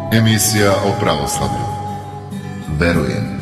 Emisija o pravoslavlju. Verujem.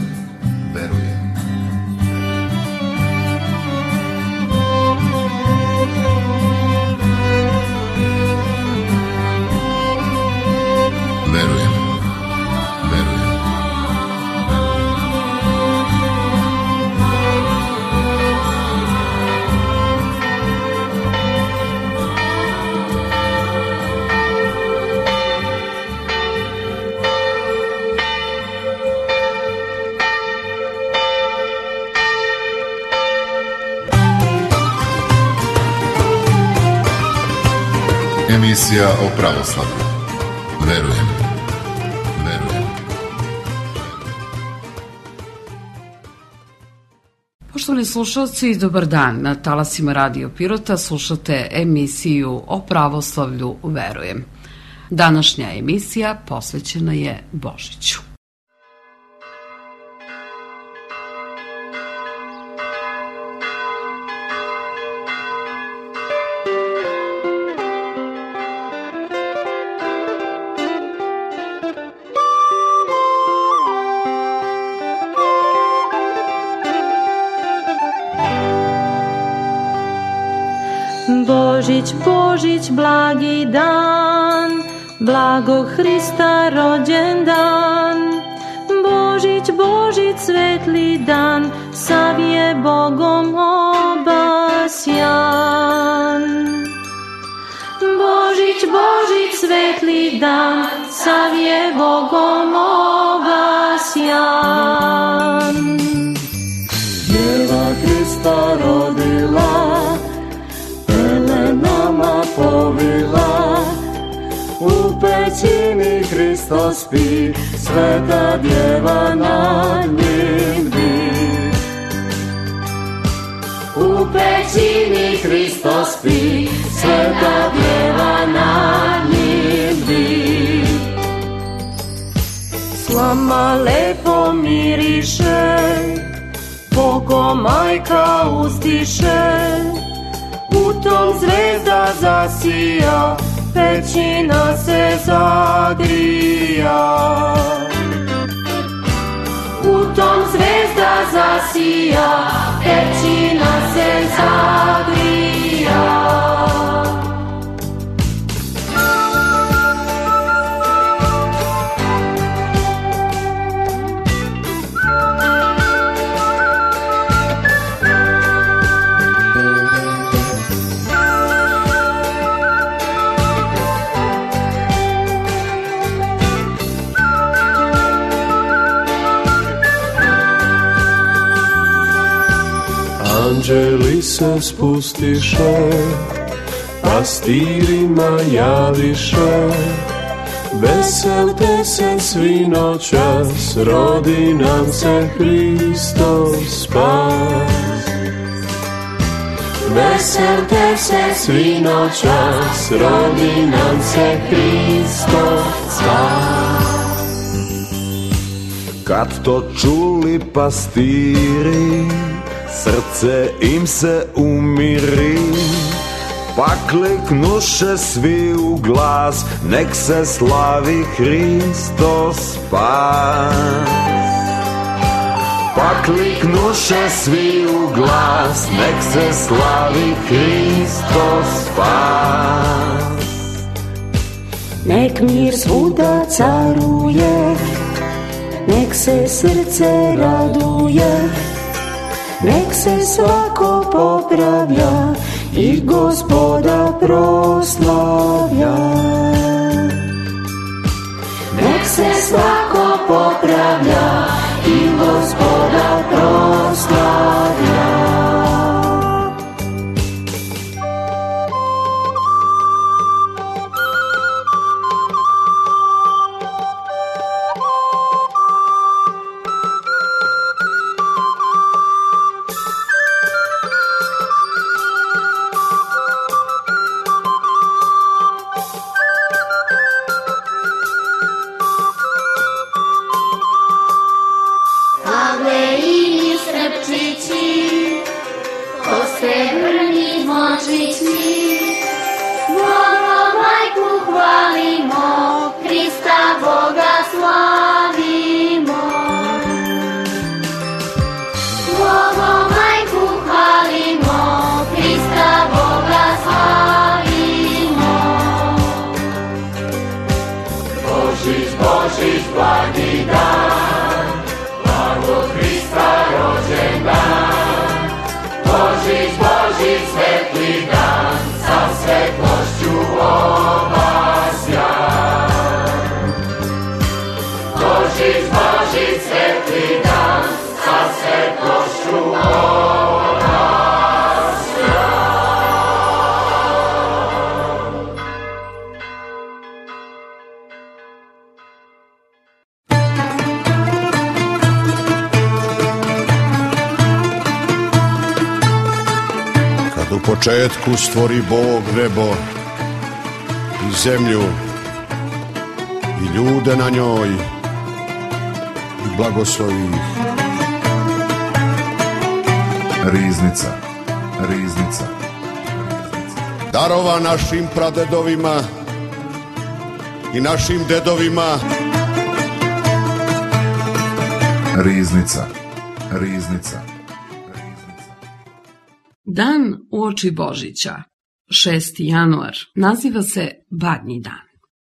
Emisija o pravoslavlju. Verujem. Poštovani slušalci, dobar dan. Na talasima Radio Pirota slušate emisiju o pravoslavlju Verujem. Današnja emisija posvećena je Božiću. Božić, Božić, blagi dan, blago Hrista rođendan. Božić, Božić, svetli dan, sav je Bogom obasjan. Božić, Božić, svetli dan, sav je Bogom obasjan. Djeva Hrista rodila, nama povila, u pećini Hristos spi, sveta djeva nad njim bdi. U pećini Hristos spi, sveta djeva nad njim bdi. Slama lepo miriše, Bogo majka uzdiše, u tom zvezda zasija, pećina se zagrija. U tom zvezda zasija, pećina se zagrija. Anđeli se spustiše, pastirima javiše, veselte se svi noćas, rodi nam se Hristos spas. Veselte se svi noćas, rodi nam se Hristos spas. Kad to čuli pastiri, srce im se umiri, pa kliknuše svi u glas, nek se slavi Hristos spas. Pa kliknuše svi u glas, nek se slavi Hristos spas. Nek mir svuda caruje, nek se srce raduje, nek se svako popravlja i Gospoda proslavlja. Nek se svako popravlja i Gospoda proslavlja. Božić, Božić, blagi dan, blago Hrista rođendan. Božić, Božić, svetli dan, sa svetlošću obasjan. Božić, Božić, svetli dan, sa svetlošću U početku stvori Bog nebo i zemlju i ljude na njoj i blagoslovi ih. Riznica, riznica. Darova našim pradedovima i našim dedovima. Riznica, riznica. Dan uoči Božića, 6. januar, naziva se Badnji dan.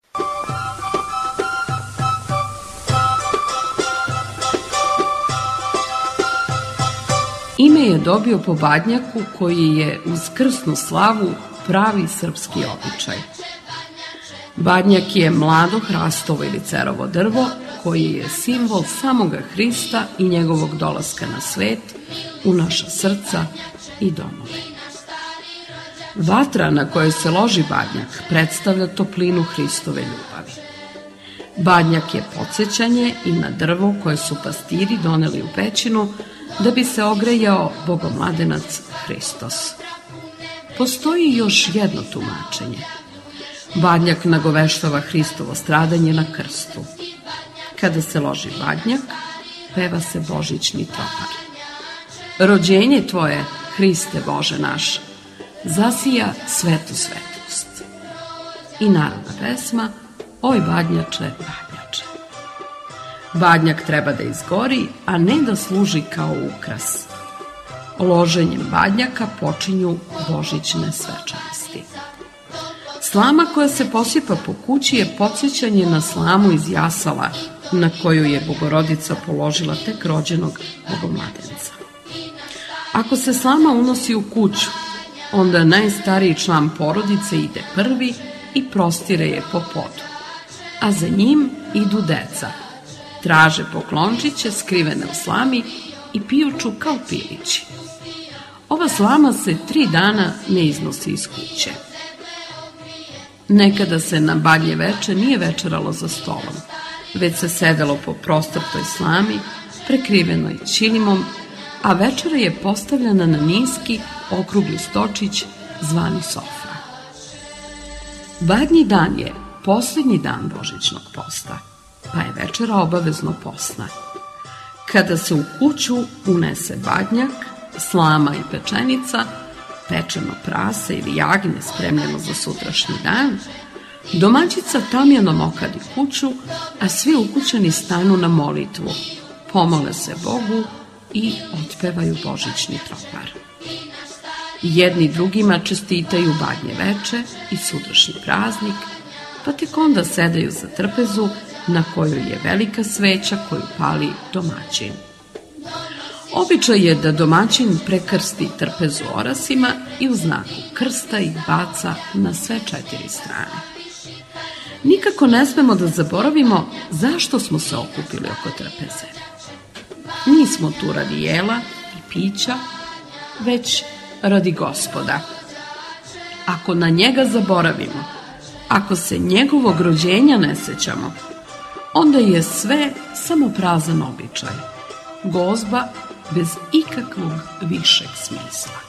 Ime je dobio po badnjaku koji je uz krsnu slavu pravi srpski običaj. Badnjak je mlado hrastovo ili cerovo drvo koji je simbol samoga Hrista i njegovog dolaska na svet, u naša srca i domove. Vatra na kojoj se loži badnjak predstavlja toplinu Hristove ljubavi. Badnjak je podsjećanje i na drvo koje su pastiri doneli u pećinu da bi se ogrejao bogomladenac Hristos. Postoji još jedno tumačenje. Badnjak nagoveštava Hristovo stradanje na krstu. Kada se loži badnjak, peva se božićni tropar. Rođenje tvoje, Hriste Bože naš, zasija svetu svetlost. I narodna pesma, oj badnjače, badnjače. Badnjak treba da izgori, a ne da služi kao ukras. Loženjem badnjaka počinju božićne svečanosti. Slama koja se posipa po kući je podsjećanje na slamu iz jasala na koju je Bogorodica položila tek rođenog bogomladenca. Ako se slama unosi u kuću, onda najstariji član porodice ide prvi i prostire je po podu, a za njim idu deca, traže poklončiće skrivene u slami i pijuču kao pilići. Ova slama se 3 dana ne iznosi iz kuće. Nekada se na Badnje veče nije večeralo za stolom, već se sedelo po prostrtoj slami, prekrivenoj ćilimom, a večera je postavljena na niski, okrugli stočić zvani sofra. Badnji dan je posljednji dan božićnog posta, pa je večera obavezno posna. Kada se u kuću unese badnjak, slama i pečenica, pečeno prase ili jagnje spremljeno za sutrašnji dan, domaćica tamjanom okadi kuću, a svi ukućani stanu na molitvu, pomole se Bogu i otpevaju božićni tropar. Jedni drugima čestitaju Badnje veče i sutrašnji praznik, pa tek onda sedaju za trpezu na kojoj je velika sveća koju pali domaćin. Običaj je da domaćin prekrsti trpezu orasima i u znaku krsta ih baca na sve 4 strane. Nikako ne smemo da zaboravimo zašto smo se okupili oko trpeze. Nismo tu radi jela i pića, već radi Gospoda. Ako na njega zaboravimo, ako se njegovog rođenja ne sećamo, onda je sve samo prazan običaj, gozba bez ikakvog višeg smisla.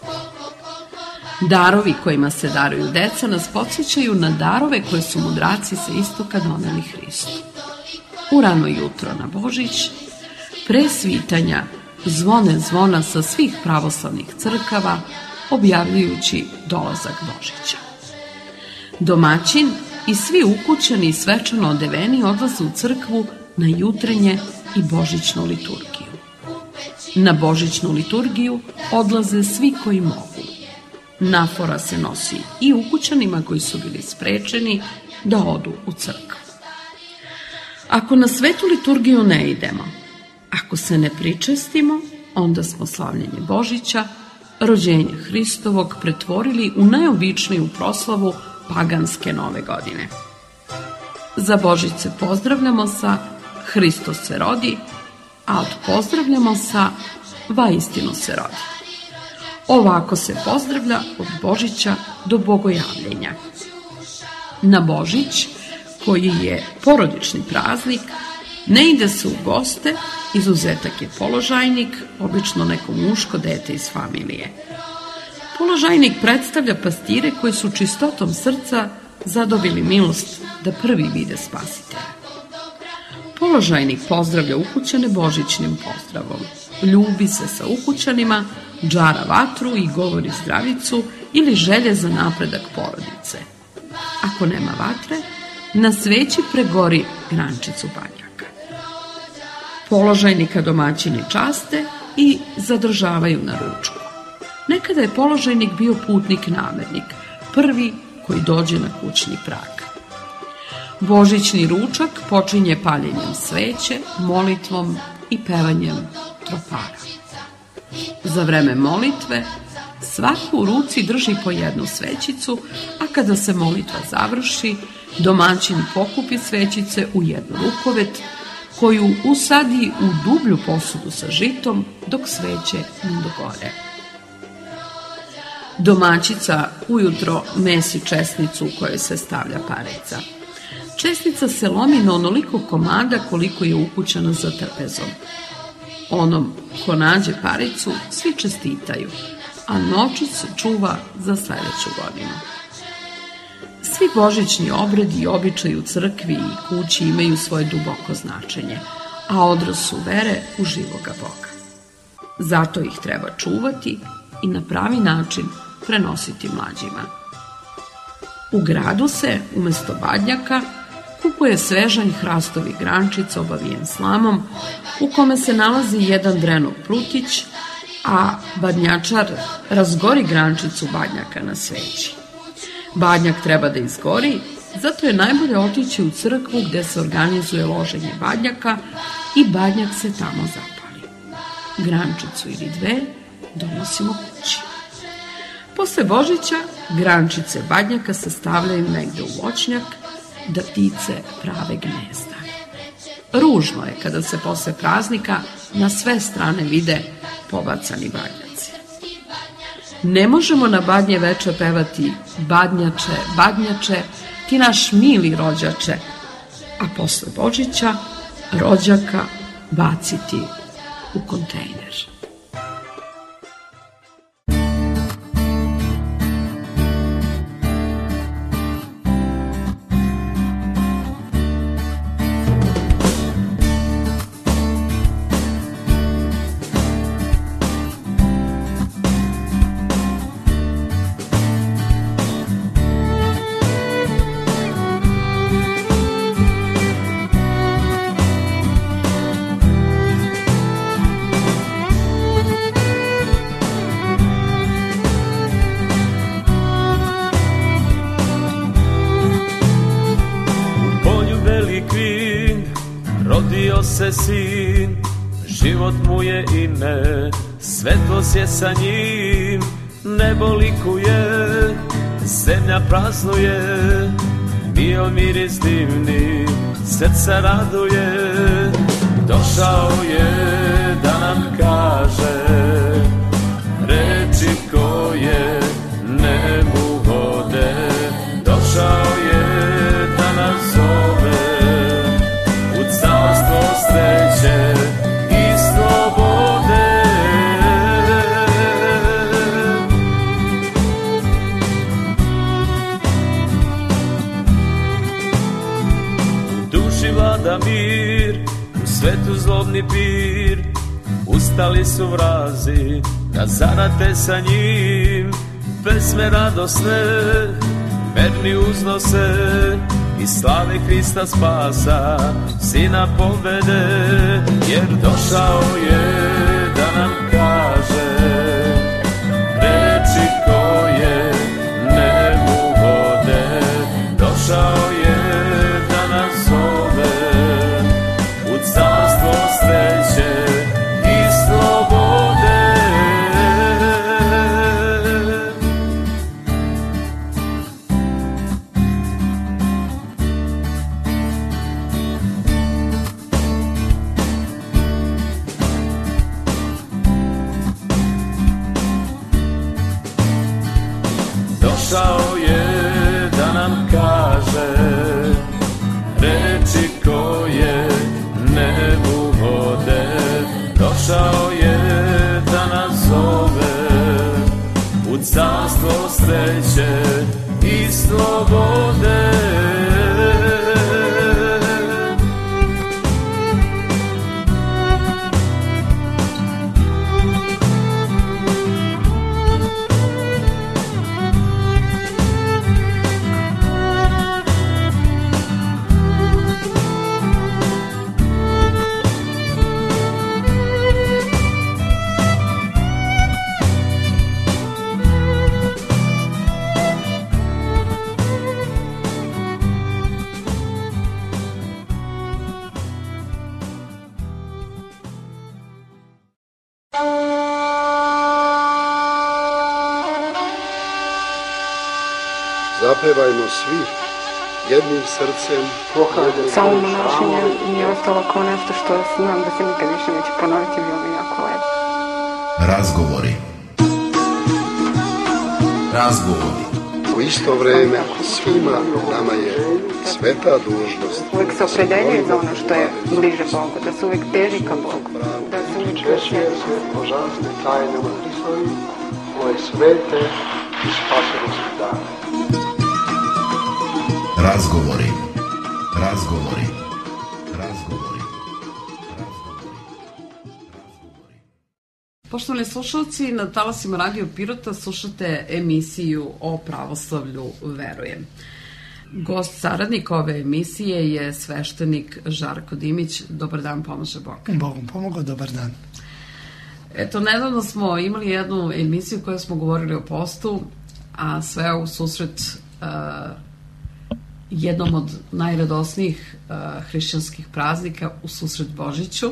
Darovi kojima se daruju deca nas podsjećaju na darove koje su mudraci sa istoka doneli Hristu. U rano jutro na Božić, pre svitanja, zvone zvona sa svih pravoslavnih crkava, objavljujući dolazak Božića. Domaćin i svi ukućani i svečano odeveni odlaze u crkvu na jutrenje i božićnu liturgiju. Na božićnu liturgiju odlaze svi koji mogu. Nafora se nosi i ukućanima koji su bili sprečeni da odu u crkvu. Ako na svetu liturgiju ne idemo, ako se ne pričestimo, onda smo slavljenje Božića, rođenja Hristovog, pretvorili u najobičniju proslavu paganske nove godine. Za Božić se pozdravljamo sa Hristos se rodi, a odpozdravljamo sa vaistinu se rodi. Ovako se pozdravlja od Božića do Bogojavljenja. Na Božić, koji je porodični praznik, ne ide se u goste, izuzetak je položajnik, obično neko muško dete iz familije. Položajnik predstavlja pastire koji su čistotom srca zadobili milost da prvi vide Spasitelja. Položajnik pozdravlja ukućane božićnim pozdravom. Ljubi se sa ukućanima, džara vatru i govori zdravicu ili želje za napredak porodice. Ako nema vatre, na sveći pregori grančicu badnjaka. Položajnika domaćini časte i zadržavaju na ručku. Nekada je položajnik bio putnik namernik, prvi koji dođe na kućni prag. Božićni ručak počinje paljenjem sveće, molitvom i pevanjem tropara. Za vreme molitve svako u ruci drži po jednu svećicu, a kada se molitva završi, domaćin pokupi svećice u jednu rukovet, koju usadi u dublju posudu sa žitom dok sveće ne dogore. Domaćica ujutro mesi česnicu u kojoj se stavlja pareca. Česnica se lomi na onoliko komada koliko je ukućana za trpezom. Onom ko nađe paricu svi čestitaju, a novčić se čuva za sledeću godinu. Svi božićni obredi i običaji u crkvi i kući imaju svoje duboko značenje, a odraz su vere u živoga Boga. Zato ih treba čuvati i na pravi način prenositi mlađima. U gradu se, umesto badnjaka, kupuje svežanj hrastovi grančic obavijen slamom, u kome se nalazi jedan drenov prutić, a badnjačar razgori grančicu badnjaka na sveći. Badnjak treba da izgori, zato je najbolje otići u crkvu gde se organizuje loženje badnjaka i badnjak se tamo zapali. Grančicu ili dve donosimo kući. Posle Božića grančice badnjaka se stavljaju negde u voćnjak da ptice prave gnezda. Ružno je kada se posle praznika na sve strane vide pobacani badnjaci. Ne možemo na badnje veče pevati badnjače, badnjače, ti naš mili rođače, a posle Božića rođaka baciti u kontejner. Rodio se sin, život mu je ime, svetlost je sa njim, nebo likuje, zemlja praznuje, bio miris divni, srca raduje, došao je da nam kaže reči koje ne mu vode, došao je da nas zove sreće i slobode. U duši vlada mir, u svetu zlobni pir, ustali su vrazi da zarate sa njim, pesme radosne, verni uznose i slave Hrista spasa, Sina pobede, jer došao je da nam kaže reči koje ne mu vode, došao je da nas zove zapevajmo svi jednim srcem. Samo monašenje mi je ostalo kao nešto što znam da se nikad više neće ponoviti, bilo mi jako lepo. Razgovori. U isto vreme svima nama je sveta dužnost. Uvijek se opredeljuje za ono što je bliže Bogu, da se uvijek teži ka Bogu, da se uvijek češće se božanstvene tajnama Hristovi, koje svete i spasonosne dane. Razgovori. Poštovani slušalci, na talasima Radio Pirota slušate emisiju o pravoslavlju Verujem. Gost saradnik ove emisije je sveštenik Žarko Dimić. Dobar dan, pomaže Bog. Bogom pomogao, dobar dan. Eto, nedavno smo imali jednu emisiju koju smo govorili o postu, a sve u susret jednom od najradosnijih hrišćanskih praznika, u susret Božiću.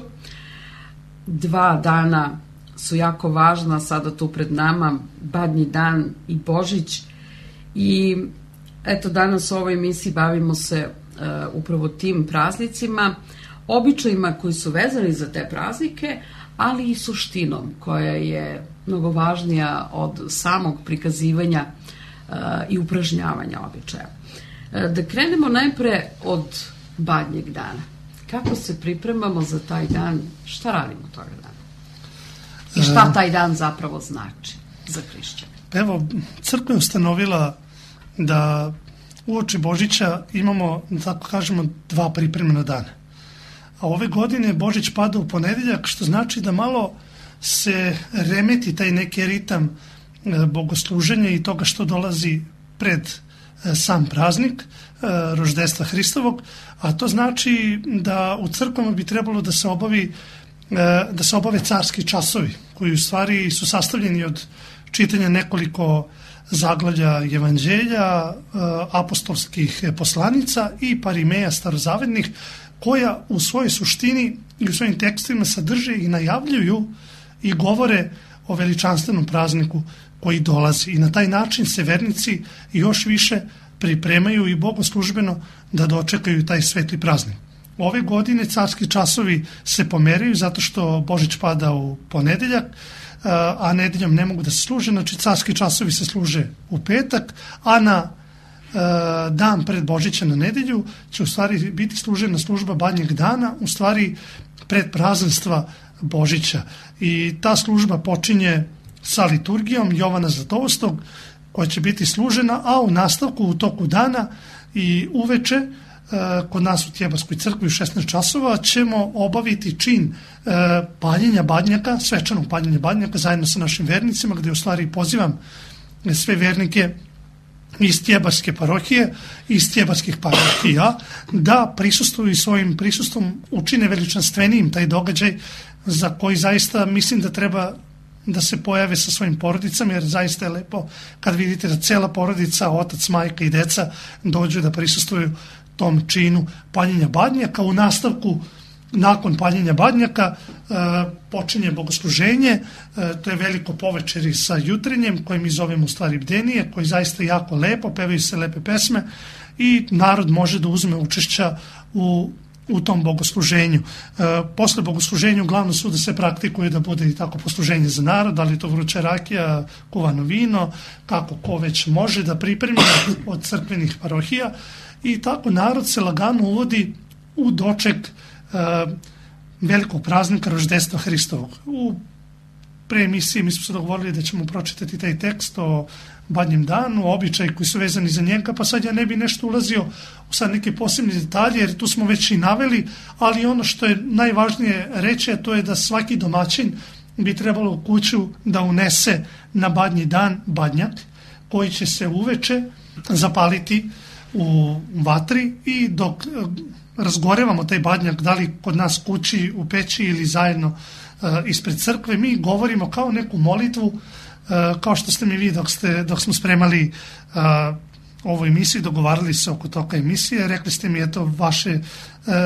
2 dana su jako važna sada tu pred nama, Badnji dan i Božić, i eto danas u ovoj emisiji bavimo se upravo tim praznicima, običajima koji su vezani za te praznike, ali i suštinom koja je mnogo važnija od samog prikazivanja i upražnjavanja običaja. Da krenemo najpre od Badnjeg dana. Kako se pripremamo za taj dan? Šta radimo toga dana? I šta taj dan zapravo znači za hrišćane? Evo, crkva je ustanovila da uoči Božića imamo, tako kažemo, 2 pripremena dana. A ove godine Božić pada u ponedeljak, što znači da malo se remeti taj neki ritam bogosluženja i toga što dolazi pred sam praznik roždestva Hristovog, a to znači da u crkvama bi trebalo da se obave carski časovi, koji u stvari su sastavljeni od čitanja nekoliko zaglavlja evanđelja, apostolskih poslanica i parimeja starozavetnih, koja u svojoj suštini i u svojim tekstovima sadrže i najavljuju i govore o veličanstvenom prazniku koji dolazi. I na taj način se vernici još više pripremaju i bogoslužbeno da dočekaju taj svetli praznik. Ove godine carski časovi se pomeraju zato što Božić pada u ponedeljak, a nedeljom ne mogu da se služe, znači carski časovi se služe u petak, a na dan pred Božića na nedelju će u stvari biti služena služba Badnjeg dana, u stvari pred prazništva Božića. I ta služba počinje sa liturgijom Jovana Zlatoustog, koja će biti služena, a u nastavku u toku dana i uveče kod nas u Tjebarskoj crkvi u 16 časova ćemo obaviti čin paljenja badnjaka, svečanog paljenja badnjaka zajedno sa našim vernicima, gde u stvari pozivam sve vernike iz Tjebarske parohije, iz Tjebarskih parohija, da prisustvuju i svojim prisustvom učine veličanstvenijim taj događaj, za koji zaista mislim da treba da se pojave sa svojim porodicama, jer zaista je lepo kad vidite da cela porodica, otac, majka i deca dođu da prisustvuju tom činu paljenja badnjaka. U nastavku, nakon paljenja badnjaka, počinje bogosluženje, to je veliko povečeri sa jutrenjem, koje mi zovemo u stvari bdenije, koji zaista jako lepo, pevaju se lepe pesme i narod može da uzme učešća u tom bogosluženju. Posle bogosluženja uglavnom svuda se praktikuje da bude i tako posluženje za narod, da li to vruća rakija, kuvano vino, kako ko već može da pripremi od crkvenih parohija, i tako narod se lagano uvodi u doček velikog praznika roždestva Hristovog. U pre emisiji mi smo se dogovorili da ćemo pročitati taj tekst o Badnjem danu, običaj koji su vezani za njega, pa sad ja ne bi nešto ulazio u sad neke posebne detalje, jer tu smo već i naveli, ali ono što je najvažnije reći, to je da svaki domaćin bi trebalo u kuću da unese na Badnji dan badnjak, koji će se uveče zapaliti u vatri, i dok razgorevamo taj badnjak, da li kod nas kući, u peći ili zajedno ispred crkve, mi govorimo kao neku molitvu, kao što ste mi vi dok smo spremali ovu emisiju, dogovarali se oko toga emisije, rekli ste mi eto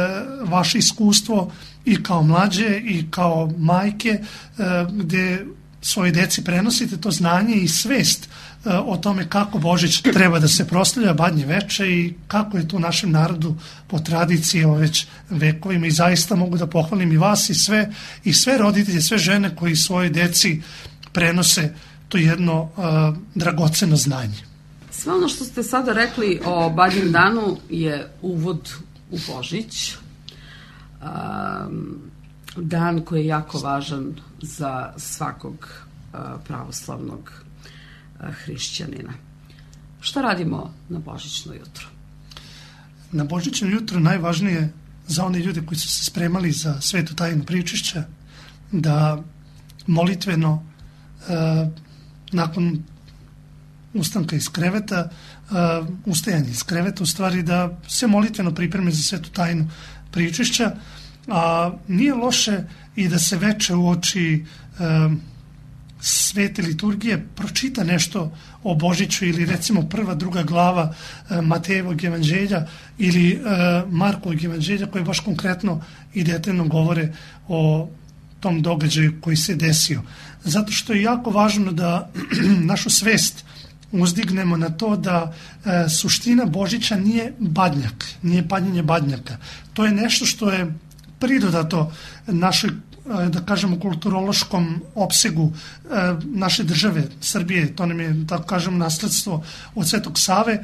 vaše iskustvo i kao mlađe i kao majke, gde svojoj deci prenosite to znanje i svest o tome kako Božić treba da se proslavlja, Badnje veče, i kako je to u našem narodu po tradiciji već vekovima. I zaista mogu da pohvalim i vas i sve roditelje, sve žene koji svojoj deci prenose to jedno dragoceno znanje. Sve ono što ste sada rekli o Badnjem danu je uvod u Božić, dan koji je jako važan za svakog pravoslavnog hrišćanina. Šta radimo na Božićno jutro? Na Božićno jutro najvažnije za one ljude koji su se spremali za svetu tajnu pričešća da molitveno nakon ustanka iz kreveta, ustajanje iz kreveta, u stvari da se molitveno pripreme za svetu tajnu pričešća, a nije loše i da se veče uoči svete liturgije pročita nešto o Božiću, ili recimo 1., 2. glava Matejevog evanđelja ili Markovog evanđelja, koje baš konkretno i detaljno govore o tom događaju koji se desio. Zato što je jako važno da našu svest uzdignemo na to da suština Božića nije badnjak, nije paljenje badnjaka. To je nešto što je pridodato našoj, da kažemo, kulturološkom opsegu naše države Srbije. To nam je, da kažemo, nasledstvo od Svetog Save.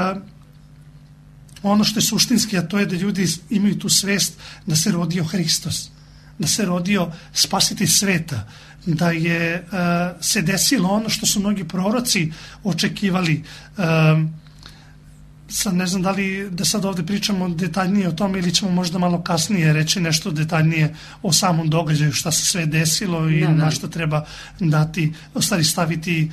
Ono što je suštinski, a to je da ljudi imaju tu svest da se rodio Hristos, da se rodio spasitelj sveta, da je se desilo ono što su mnogi proroci očekivali. Sad ne znam da li da sad ovde pričamo detaljnije o tome ili ćemo možda malo kasnije reći nešto detaljnije o samom događaju, šta se sve desilo i na što treba dati, u stvari staviti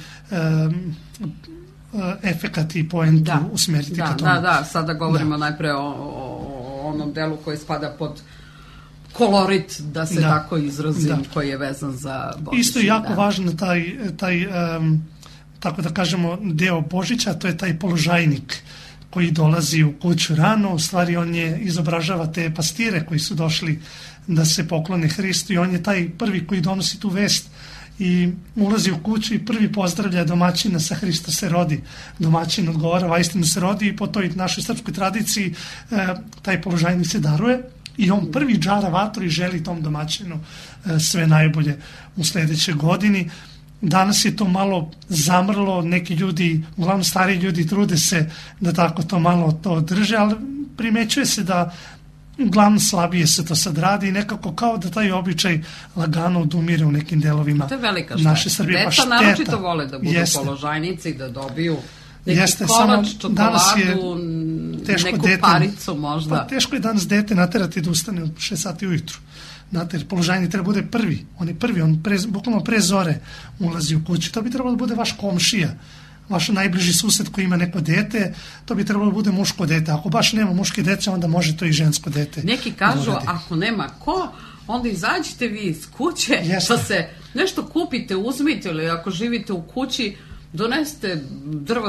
efekat i poentu, usmeriti ka tome. Da, sada govorimo najpre o onom delu koji spada pod kolorit, da se tako izrazim, koji je vezan za Božić. Isto je jako važno taj tako da kažemo, deo Božića, to je taj položajnik koji dolazi u kuću rano. U stvari on je izobražava te pastire koji su došli da se poklone Hristu, i on je taj prvi koji donosi tu vest i ulazi u kuću i prvi pozdravlja domaćina sa Hristo se rodi. Domaćin odgovara vaistinu se rodi, i po toj našoj srpskoj tradiciji taj položajnik se daruje i on prvi džara vatru i želi tom domaćinu sve najbolje u sledećoj godini. Danas je to malo zamrlo, neki ljudi, uglavnom stariji ljudi, trude se da tako to malo to drže, ali primećuje se da uglavnom slabije se to sad radi i nekako kao da taj običaj lagano odumire u nekim delovima naše Srbije. Deca naročito vole da budu položajnici, da dobiju neki kolač, čokoladu, neku paricu možda. Pa teško je danas dete naterati da ustane u 6 sati ujutru. Znate, položajnik treba bude prvi. On je prvi, on bukvalno pre zore ulazi u kuću. To bi trebalo da bude vaš komšija, vaš najbliži sused koji ima neko dete, to bi trebalo da bude muško dete. Ako baš nema muške dece, onda može to i žensko dete. Neki kažu, ako nema ko, onda izađite vi iz kuće, pa se nešto kupite, uzmite, ili ako živite u kući, donesite drvo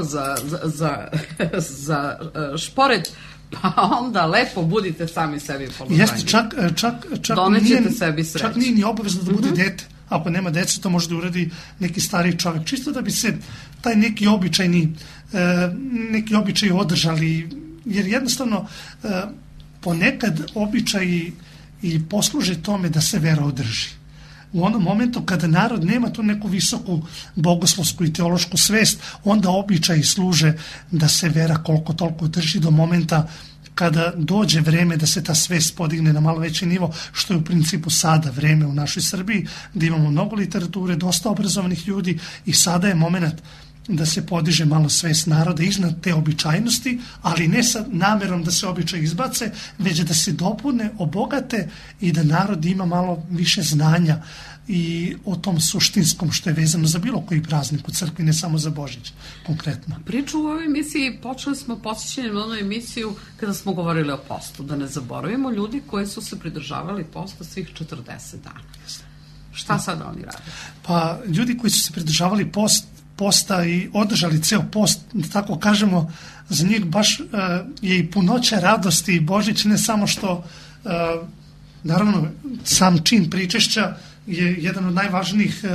za šporet, pa onda lepo budite sami sebi položajni. Jeste, čak donećete sebi sreću. Čak nije ni obavezno da bude dete. Ako nema dece, to može da uradi neki stariji čovjek. Čisto da bi se taj neki običaj održali. Jer jednostavno ponekad običaji i posluže tome da se vera održi. U onom momentu kada narod nema tu neku visoku bogoslovsku i teološku svest, onda običaji služe da se vera koliko toliko drži do momenta kada dođe vreme da se ta svest podigne na malo veći nivo, što je u principu sada vreme u našoj Srbiji, da imamo mnogo literature, dosta obrazovanih ljudi, i sada je moment da se podiže malo svest naroda iznad te običajnosti, ali ne sa namerom da se običaj izbace, već da se dopune, obogate i da narod ima malo više znanja i o tom suštinskom što je vezano za bilo koji praznik u crkvi, ne samo za Božić konkretno. Priču u ovoj emisiji počeli smo podsjećanjem na onu emisiju kada smo govorili o postu, da ne zaboravimo ljudi koji su se pridržavali posta svih 40 dana. Šta sada oni rade? Pa ljudi koji su se pridržavali posta i održali ceo post, da tako kažemo, za njih baš je i punoća radosti i Božić, ne samo što naravno sam čin pričešća je jedan od najvažnijih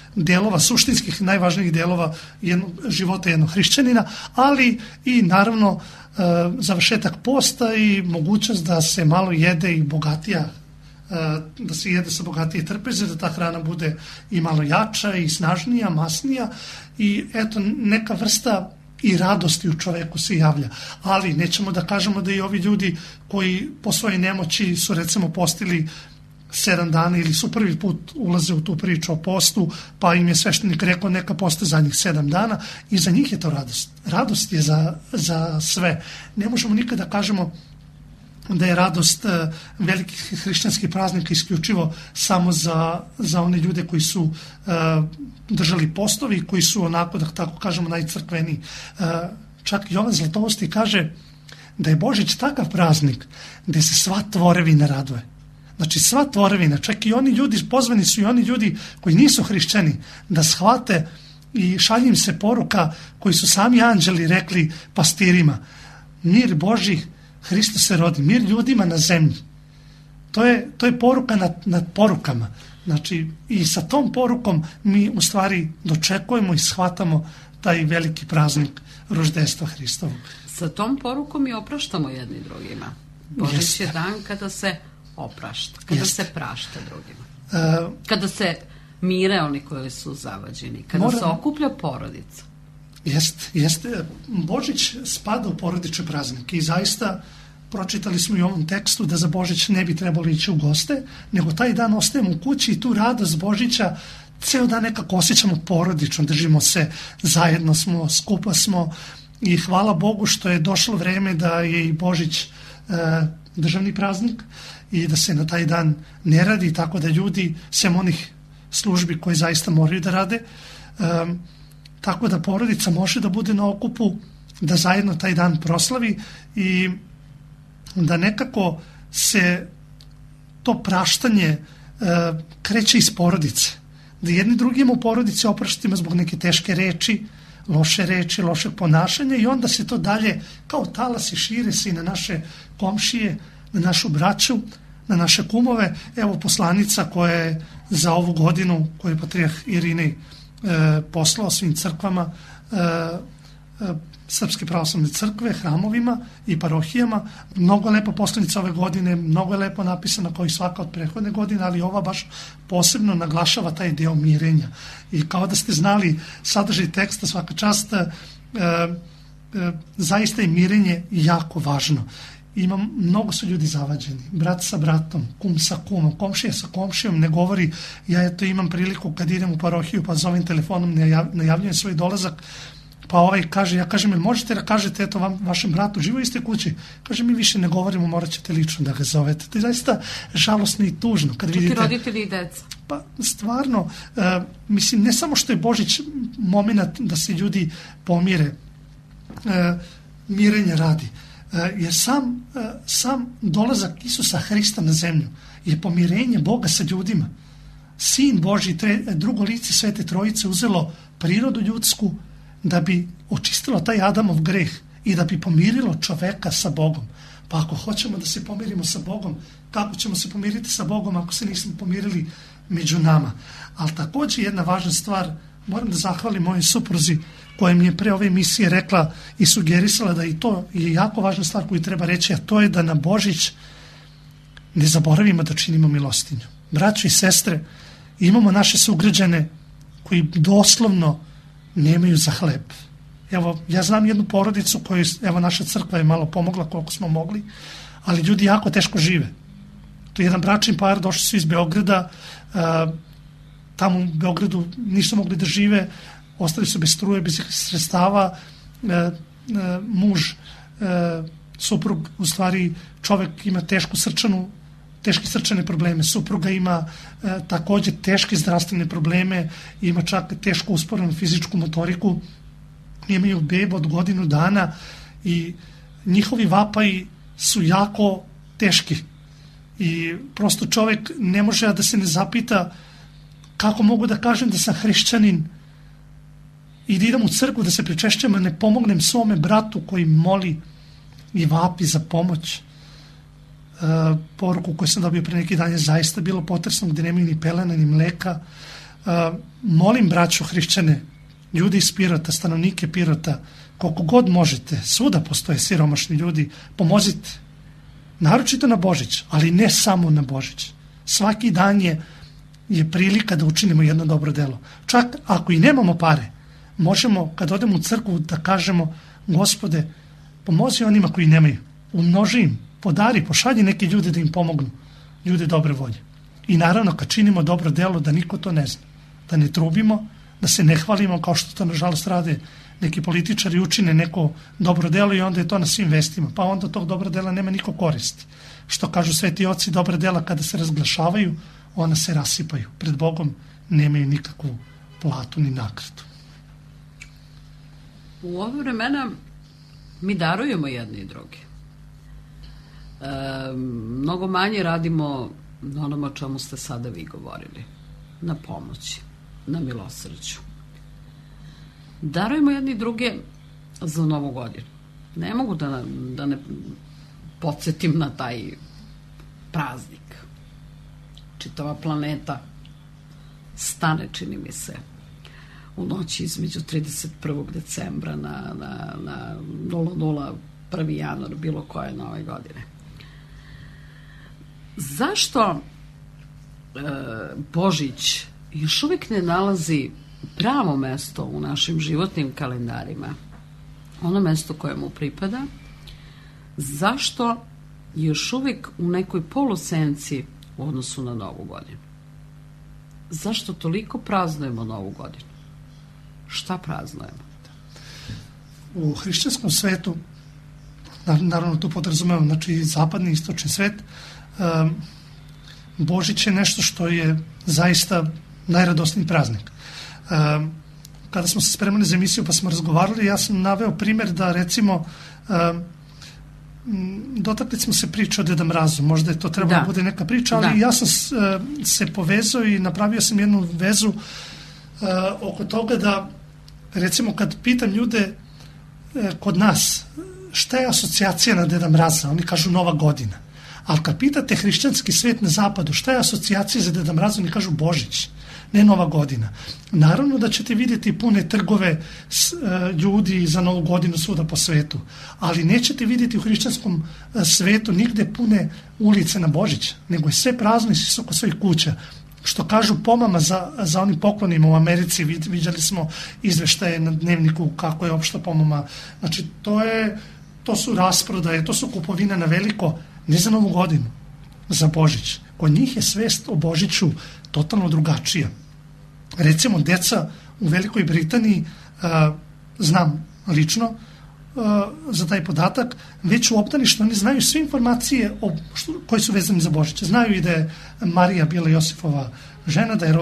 delova, suštinskih najvažnijih delova života jednog hrišćanina, ali i naravno završetak posta i mogućnost da se malo jede i bogatija, da se jede sa bogatije trpeze, da ta hrana bude i malo jača i snažnija, masnija i eto neka vrsta i radosti u čoveku se javlja. Ali nećemo da kažemo da i ovi ljudi koji po svojoj nemoći su recimo postili 7 dana ili su prvi put ulaze u tu priču o postu, pa im je sveštenik rekao neka poste zadnjih 7 dana i za njih je to radost. Radost je za sve. Ne možemo nikada da kažemo da je radost velikih hrišćanskih praznika isključivo samo za one ljude koji su držali postovi, koji su onako, da tako kažemo, najcrkveniji. Čak Jovan Zlatovosti kaže da je Božić takav praznik gde se sva tvorevina raduje. Znači sva tvorevina, čak i oni ljudi, pozvani su i oni ljudi koji nisu hrišćani, da shvate i šalje im se poruka koji su sami anđeli rekli pastirima: mir Božji, Hristos se rodi, mir ljudima na zemlji. To je poruka nad porukama. Znači, i sa tom porukom mi u stvari dočekujemo i shvatamo taj veliki praznik roždestva Hristovog. Sa tom porukom i opraštamo jedni drugima. Božić je dan kada se oprašta, kada se prašta drugima. Kada se mire oni koji su zavađeni, kada se okuplja porodica. Jeste. Božić spada u porodične praznike i zaista pročitali smo i u ovom tekstu da za Božić ne bi trebalo ići u goste, nego taj dan ostajemo u kući i tu radost Božića ceo dan nekako osjećamo porodično, držimo se, zajedno smo, skupa smo i hvala Bogu što je došlo vreme da je i Božić državni praznik i da se na taj dan ne radi, tako da ljudi, sem onih službi koje zaista moraju da rade, tako da porodica može da bude na okupu, da zajedno taj dan proslavi i da nekako se to praštanje kreće iz porodice. Da jedni drugima u porodici opraštimo zbog neke teške reči, lošeg ponašanja i onda se to dalje kao talasi šire se i na naše komšije, na našu braću, na naše kumove. Evo poslanica koja je za ovu godinu, koju je patrijarh Irinej poslao svim crkvama, Srpske pravoslavne crkve, hramovima i parohijama. Mnogo lepa poslanica ove godine, mnogo je lepo napisana kao i svaka od prethodne godine, ali ova baš posebno naglašava taj deo mirenja. I kao da ste znali sadržaj teksta, svaka čast, zaista je mirenje jako važno. Mnogo su ljudi zavađeni, brat sa bratom, kum sa kumom, komšija sa komšijom, ne govori, ja eto imam priliku kad idem u parohiju pa zovem telefonom, najavljujem svoj dolazak, pa ovaj kaže, ja kažem, možete da kažete eto vašem bratu, živo iste kući? Kaže, mi više ne govorimo, morat ćete lično da ga zovete. To je zaista žalosno i tužno. Kad vidite, roditelji i deca. Pa stvarno, mislim, ne samo što je Božić moment da se ljudi pomire, mirenja radi, jer sam dolazak Isusa Hrista na zemlju je pomirenje Boga sa ljudima. Sin Božji, drugo lice Svete Trojice uzelo prirodu ljudsku da bi očistilo taj Adamov greh i da bi pomirilo čoveka sa Bogom. Pa ako hoćemo da se pomirimo sa Bogom, kako ćemo se pomiriti sa Bogom ako se nismo pomirili među nama? Ali također jedna važna stvar, moram da zahvalim mojoj supruzi koja mi je pre ove emisije rekla i sugerisala da i to je jako važna stvar koju treba reći, a to je da na Božić ne zaboravimo da činimo milostinju. Braćo i sestre, imamo naše sugrađane koji doslovno nemaju za hleb. Evo, ja znam jednu porodicu koju, evo, naša crkva je malo pomogla koliko smo mogli, ali ljudi jako teško žive. To je jedan bračni par, došli su iz Beograda, tamo u Beogradu nisu mogli da žive, ostali su bez struje, bez sredstava, muž, suprug, u stvari čovek ima teške srčane probleme, supruga ima također teške zdravstvene probleme, ima čak teško usporenu fizičku motoriku, imaju bebu od godinu dana i njihovi vapaji su jako teški i prosto čovek ne može da se ne zapita kako mogu da kažem da sam hrišćanin i da idem u crkvu da se pričešćam, a ne pomognem svome bratu koji moli i vapi za pomoć. Poruku koju sam dobio pre neki dan je zaista bilo potresno, gde nemaju ni pelena ni mleka. molim braću hrišćane, ljudi iz Pirota, stanovnike Pirota, koliko god možete, svuda postoje siromašni ljudi, pomozite. Naročito na Božić, ali ne samo na Božić. Svaki dan je prilika da učinimo jedno dobro delo. Čak ako i nemamo pare, možemo kad odemo u crkvu da kažemo: Gospode, pomozi onima koji nemaju, umnoži im, podari, pošalji neki ljudi da im pomognu, ljude dobre volje. I naravno kad činimo dobro delo da niko to ne zna, da ne trubimo, da se ne hvalimo kao što to nažalost rade neki političari, učine neko dobro delo i onda je to na svim vestima, pa onda tog dobro dela nema niko koristi. Što kažu sveti oci, dobra dela kada se razglašavaju, ona se rasipaju. Pred Bogom nemaju nikakvu platu ni nagradu. U ove vremena mi darujemo jedni i drugi. Mnogo manje radimo na onom o čemu ste sada vi govorili. Na pomoći, na milosrđu. Darujemo jedni druge za Novu godinu. Ne mogu da ne podsjetim na taj praznik. Čitava planeta stane, čini mi se, u noći između 31. decembra na 00. 1. januar, bilo koje nove godine. Zašto Božić još uvijek ne nalazi pravo mesto u našim životnim kalendarima, ono mesto koje mu pripada? Zašto još uvijek u nekoj polusenci u odnosu na Novu godinu? Zašto toliko praznujemo Novu godinu? Šta praznujemo? U hrišćanskom svetu, naravno tu podrazumemo, znači zapadni i istočni svet, Božić je nešto što je zaista najradosniji praznik. Kada smo se spremali za emisiju pa smo razgovarali, ja sam naveo primjer da recimo dotakli smo se priče o Deda Mrazu, možda je to trebalo da bude neka priča, ali ja sam se povezao i napravio sam jednu vezu oko toga da recimo kad pitam ljude kod nas šta je asocijacija na Deda Mraza, oni kažu Nova godina. Ali kad pitate hrišćanski svet na zapadu šta je asocijacija za Deda Mraza, oni kažu Božić, ne Nova godina. Naravno da ćete vidjeti pune trgove ljudi za Novu godinu svuda po svetu, ali nećete vidjeti u hrišćanskom svetu nigde pune ulice na Božić, nego je sve prazno i svi oko svojih kuća. Što kažu pomama za onim poklonima u Americi, vidjeli smo izveštaje na Dnevniku kako je opšta pomama. Znači to su rasprodaje, to su kupovine na veliko, ne za Novu godinu, za Božić. Kod njih je svest o Božiću totalno drugačija. Recimo, deca u Velikoj Britaniji, znam lično za taj podatak, već u obdaništu oni znaju sve informacije koje su vezane za Božić. Znaju i da je Marija bila Josifova žena, da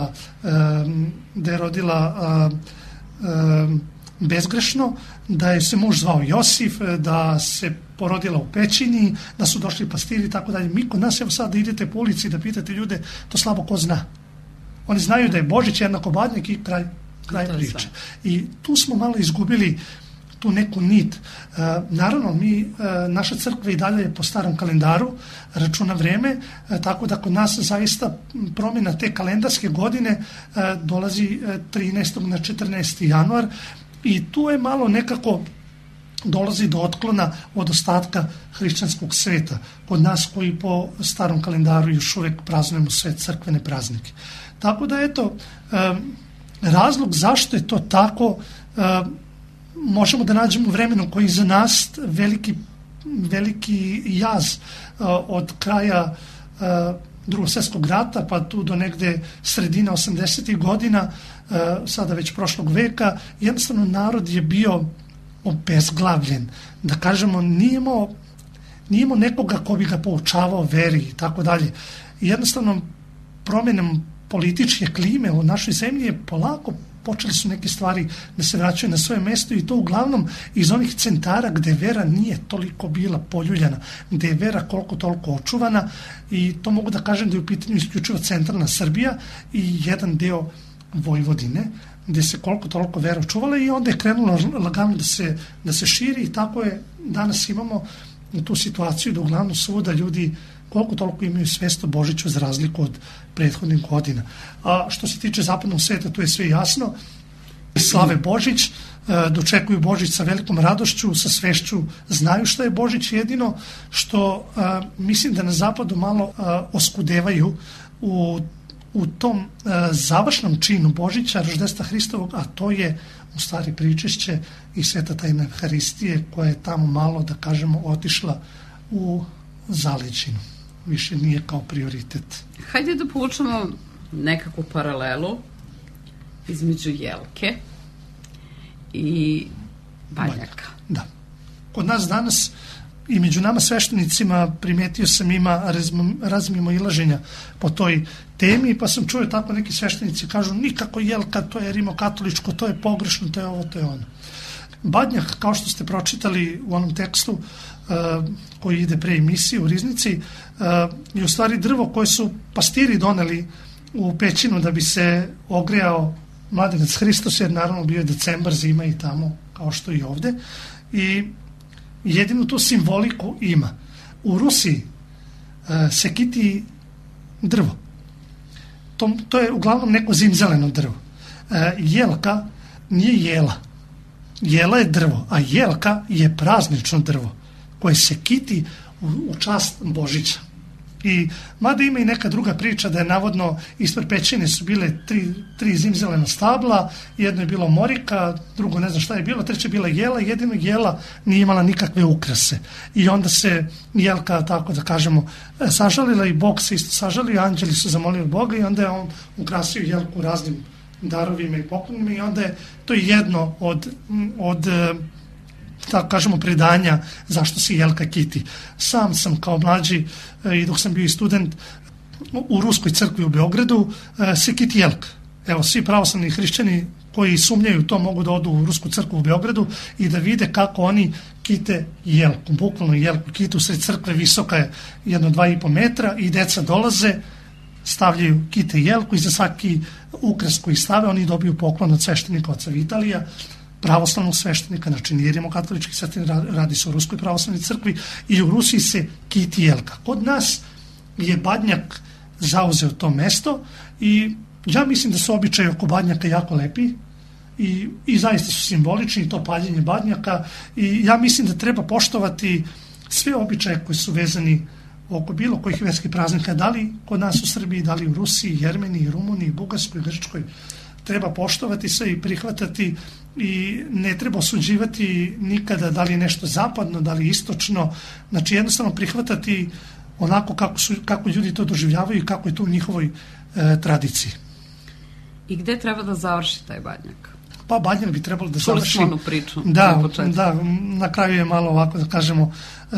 je rodila bezgrešno, da je se muž zvao Josif, da se porodila u pećini, da su došli pastiri i tako dalje. Mi kod nas, evo sad da idete po ulici da pitate ljude, to slabo ko zna. Oni znaju da je Božić jednako Badnjak i kraj priče. I tu smo malo izgubili tu neku nit. Naravno, naša crkva i dalje po starom kalendaru računa vreme, tako da kod nas zaista promjena te kalendarske godine dolazi 13. na 14. januar i tu je malo nekako dolazi do otklona od ostatka hrišćanskog sveta. Kod nas koji po starom kalendaru još uvijek praznujemo sve crkvene praznike. Tako da eto, razlog zašto je to tako možemo da nađemo u vremenu koji za nas veliki jaz od kraja Drugog svjetskog rata pa tu do negde sredina 80. godina, sada već prošlog veka, jednostavno narod je bio obezglavljen. Da kažemo, nije imao nekoga ko bi ga poučavao veri i tako dalje. Jednostavno, promjenom političke klime u našoj zemlji je polako počeli su neke stvari da se vraćaju na svoje mjesto i to uglavnom iz onih centara gde vera nije toliko bila poljuljana, gde je vera koliko toliko očuvana i to mogu da kažem da je u pitanju isključivo centralna Srbija i jedan deo Vojvodine gde se koliko toliko vera očuvala i onda je krenulo lagano da se širi i tako je danas imamo tu situaciju da uglavnom svuda ljudi koliko toliko imaju svest o Božiću za razliku od prethodnih godina. A što se tiče zapadnog sveta, tu je sve jasno. Slave Božić, dočekuju Božić sa velikom radošću, sa svešću, znaju šta je Božić, jedino što mislim da na zapadu malo oskudevaju u tom završnom činu Božića, roždestva Hristovog, a to je u stvari pričešće i sveta tajna Evharistije, koja je tamo malo, da kažemo, otišla u zaleđinu. Više nije kao prioritet. Hajde da povučemo nekakvu paralelu između jelke i badnjaka. Da. Kod nas danas i među nama sveštenicima primetio sam ima razmimoilaženja po toj temi, pa sam čuo tako neki sveštenici kažu nikako jelka, to je rimokatoličko, to je pogrešno, to je ovo, to je ono. Badnjak, kao što ste pročitali u onom tekstu koji ide pre emisije u Riznici, je u stvari drvo koje su pastiri doneli u pećinu da bi se ogrejao mladenac Hristos, jer naravno bio je decembar, zima i tamo, kao što i ovde. I jedinu tu simboliku ima. U Rusiji se kiti drvo. To je uglavnom neko zimzeleno drvo. Jelka nije jela. Jela je drvo, a jelka je praznično drvo koje se kiti u čast Božića. I mada ima i neka druga priča da je navodno ispred pećine su bile tri zimzelena stabla, jedno je bilo morika, drugo ne znam šta je bilo, treće je bila jela, jedino jela nije imala nikakve ukrase. I onda se jelka, tako da kažemo, sažalila i Bog se isto sažalio, anđeli su zamolili Boga i onda je on ukrasio jelku raznim darovima i poklonima i onda je to jedno od tako kažemo predanja zašto se jelka kiti. Sam sam kao mlađi i dok sam bio i student u Ruskoj crkvi u Beogradu se kiti jelka. Evo, svi pravoslavni hrišćani koji sumnjaju to mogu da odu u Rusku crkvu u Beogradu i da vide kako oni kite jelku, bukvalno jelku kitu sred crkve, visoka je 1-2,5 metra i deca dolaze, stavljaju kite jelku i za svaki ukras koji stave oni dobiju poklon od sveštenika oca Vitalija, pravoslavnog sveštenika, znači nije rimokatolički sveštenik, radi se o Ruskoj pravoslavnoj crkvi i u Rusiji se kiti jelka. Kod nas je badnjak zauzeo to mesto i ja mislim da su običaji oko badnjaka jako lepi i zaista su simbolični, to paljenje badnjaka i ja mislim da treba poštovati sve običaje koji su vezani oko bilo kojih verskih praznika, da li kod nas u Srbiji, da li u Rusiji, Jermeniji, Rumuniji, Bugarskoj, Grčkoj, treba poštovati sve i prihvatati i ne treba osuđivati nikada da li je nešto zapadno, da li istočno, znači jednostavno prihvatati onako kako ljudi to doživljavaju i kako je to u njihovoj tradiciji. I gde treba da završi taj badnjak? Pa badnjak bi trebalo da završi... Čuli smo onu priču. Da, na kraju je malo ovako da kažemo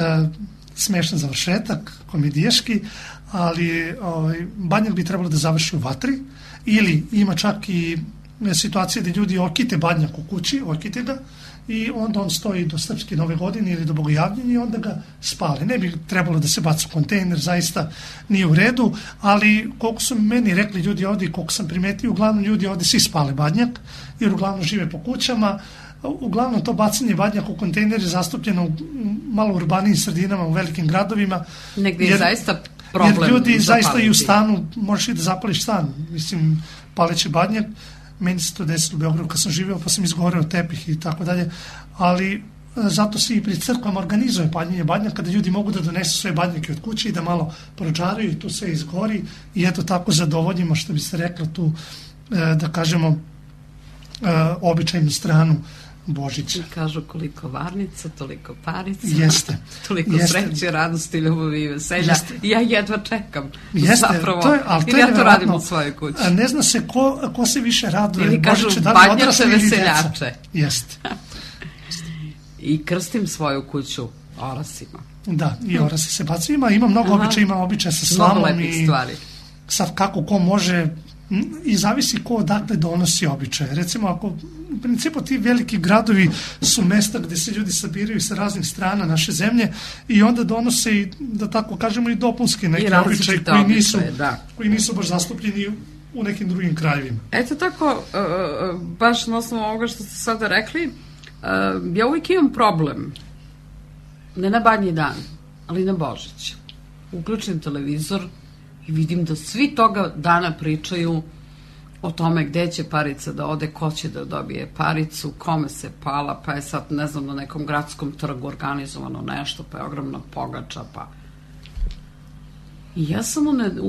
smešan završetak, komedijaški, ali badnjak bi trebalo da završi u vatri ili ima čak i situacije da ljudi okite badnjak u kući, okite ga i onda on stoji do srpske nove godine ili do bogojavljenja i onda ga spale. Ne bi trebalo da se baca u kontejner, zaista nije u redu, ali koliko su meni rekli ljudi ovde i koliko sam primetio, uglavnom ljudi ovde svi spale badnjak, jer uglavnom žive po kućama. Uglavnom to bacanje badnjaka u kontejner je zastupljeno u malo urbanijim sredinama, u velikim gradovima. Negde je zaista problem jer ljudi zapaliti. Zaista i u stanu, možeš i da zapališ stan, mislim, paleći badnjak. Meni se to desilo u Beogradu kad sam živeo, pa sam izgoreo tepih i tako dalje, ali zato se i pri crkvama organizuje paljenje badnjaka, da ljudi mogu da donesu sve badnjake od kuće i da malo prođaraju i tu sve izgori i eto tako zadovoljimo, što bi se reklo tu, da kažemo, običajnu stranu Božića. I kažu koliko varnica, toliko parica. Jeste. Toliko sreće, radosti, ljubavi i veselja. Ja jedva čekam. Jeste, zapravo. Ili ja to radim u svojoj kući. Ne zna se ko se više raduje. Ili kažu badnjače veseljače. Jeste. I krstim svoju kuću orasima. Da, i orasi se bacaju. Ima mnogo običaja, ima običaja sa slamom. Mnogo lepih stvari. Sad kako ko može i zavisi ko odakle donosi običaje. Recimo, ako u principu ti veliki gradovi su mesta gde se ljudi sabiraju sa raznih strana naše zemlje i onda donose i, da tako kažemo, i dopunski neki običaje koji nisu baš zastupljeni u nekim drugim krajevima. Eto tako, baš na osnovu ovoga što ste sada rekli, ja uvijek imam problem, ne na Badnji dan, ali na Božić. uključim televizor i vidim da svi toga dana pričaju o tome gde će parica da ode, ko će da dobije paricu, kome se pala, pa je sad, ne znam, na nekom gradskom trgu organizovano nešto, pa je ogromna pogača, pa... I ja sam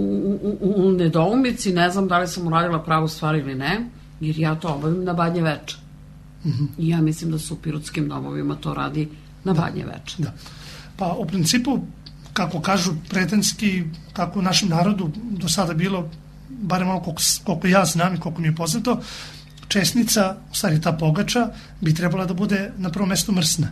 u nedoumici, ne znam da li sam uradila pravu stvar ili ne, jer ja to obavim na Badnje veče. I ja mislim da se u pirotskim domovima to radi na Badnje veče. Da. Pa u principu, kako kažu pretenski, kako u našem narodu do sada bilo, barem ono koliko ja znam i koliko mi je poznato, česnica, u stvari ta pogača, bi trebala da bude na prvom mestu mrsna.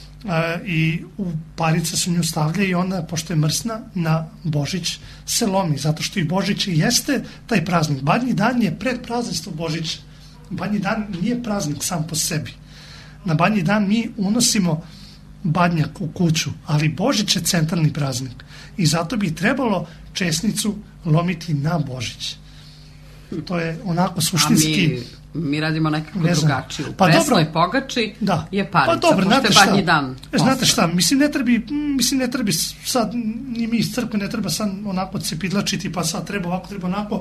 I u parica se nju stavlja i onda, pošto je mrsna, na Božić se lomi, zato što i Božić jeste taj praznik. Badnji dan je pred prazništvo Božića. Badnji dan nije praznik sam po sebi. Na Badnji dan mi unosimo badnjak u kuću, ali Božić je centralni praznik i zato bi trebalo česnicu lomiti na Božić. To je onako suštinski... Mi radimo nekako drugačije. U presnoj pogači je parica, dobro, pošto je Badnji dan. Znate šta, mislim ne treba sad, ni mi iz crkve ne treba sad onako cepidlačiti, pa sad treba ovako, treba onako.